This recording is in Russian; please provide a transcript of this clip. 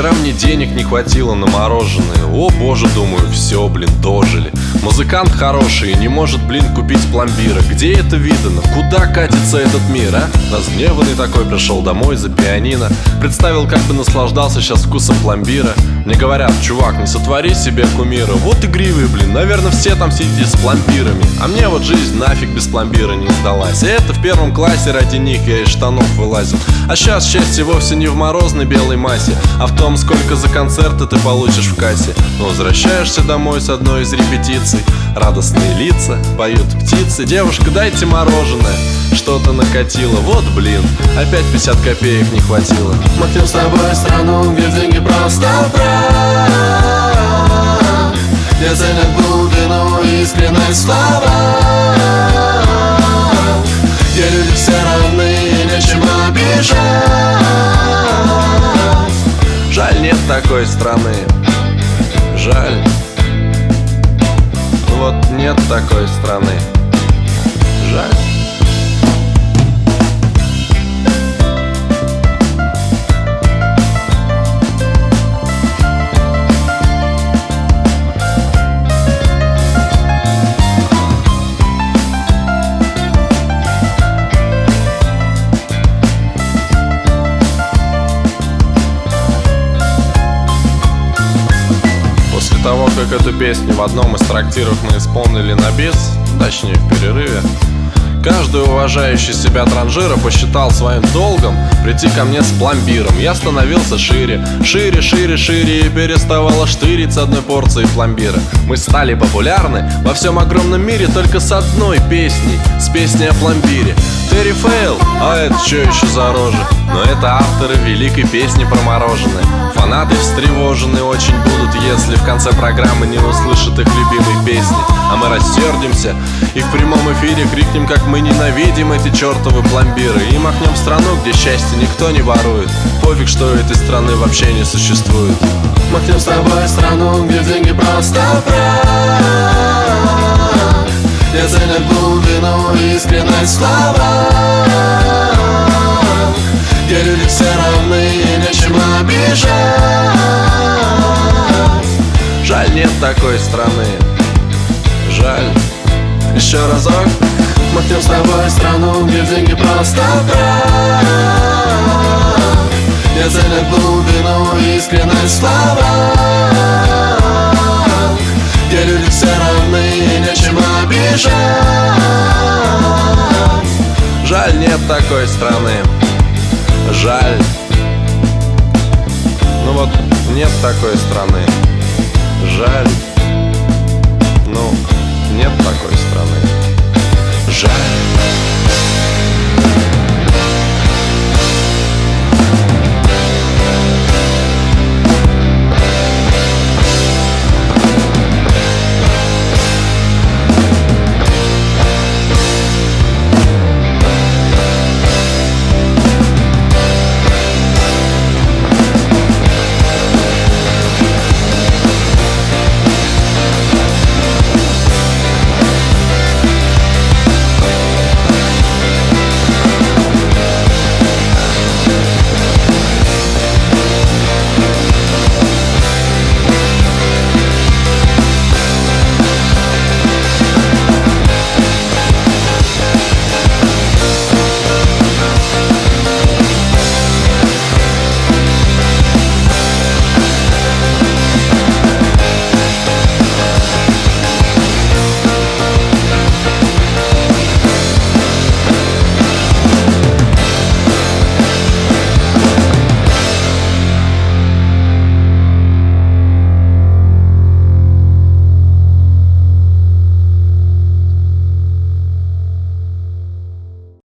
Вчера мне денег не хватило на мороженое. О боже, думаю, все, блин, дожили. Музыкант хороший и не может, блин, купить пломбира. Где это видано? Куда катится этот мир, а? Разгневанный такой пришел домой за пианино. Представил, как бы наслаждался сейчас вкусом пломбира. Мне говорят: чувак, не сотвори себе кумира. Вот игривые, блин, наверное, все там сидите с пломбирами. А мне вот жизнь нафиг без пломбира не сдалась. И это в первом классе ради них я из штанов вылазил. А сейчас счастье вовсе не в морозной белой массе, а в том, сколько за концерты ты получишь в кассе. Но возвращаешься домой с одной из репетиций. Радостные лица, поют птицы. Девушка, дайте мороженое. Что-то накатило, вот блин, опять 50 копеек не хватило. Мы хотим с тобой страну, где деньги просто прах, где ценят глубину и искренность слова, где люди все равны и нечем обижать. Жаль, нет такой страны. Жаль. Вот нет такой страны. Жаль. После того, как эту песню в одном из трактиров мы исполнили на бис, точнее в перерыве, каждый уважающий себя транжира посчитал своим долгом прийти ко мне с пломбиром. Я становился шире, шире, шире, шире и переставала штырить с одной порцией пломбира. Мы стали популярны во всем огромном мире только с одной песней, с песней о пломбире. Терри Фейл, а это что еще за рожа? Но это авторы великой песни про мороженое. Фанаты встревожены очень будут, если в конце программы не услышат их любимой песни. А мы рассердимся и в прямом эфире крикнем, как мы ненавидим эти чертовы пломбиры, и махнем в страну, где счастье никто не ворует. Пофиг, что этой страны вообще не существует. Мы хотим с тобой страну, где деньги просто прах, где ценят глубину и искренность слова, где люди все равны и нечем обижать. Жаль, нет такой страны. Жаль. Еще разок. Мы хотим с тобой страну, где деньги просто прах, где ценят глубину и искренность слова, где люди все равны и нечем обижать. Жаль, нет такой страны. Жаль. Ну вот, нет такой страны. Жаль. Ну, нет такой страны. Жаль.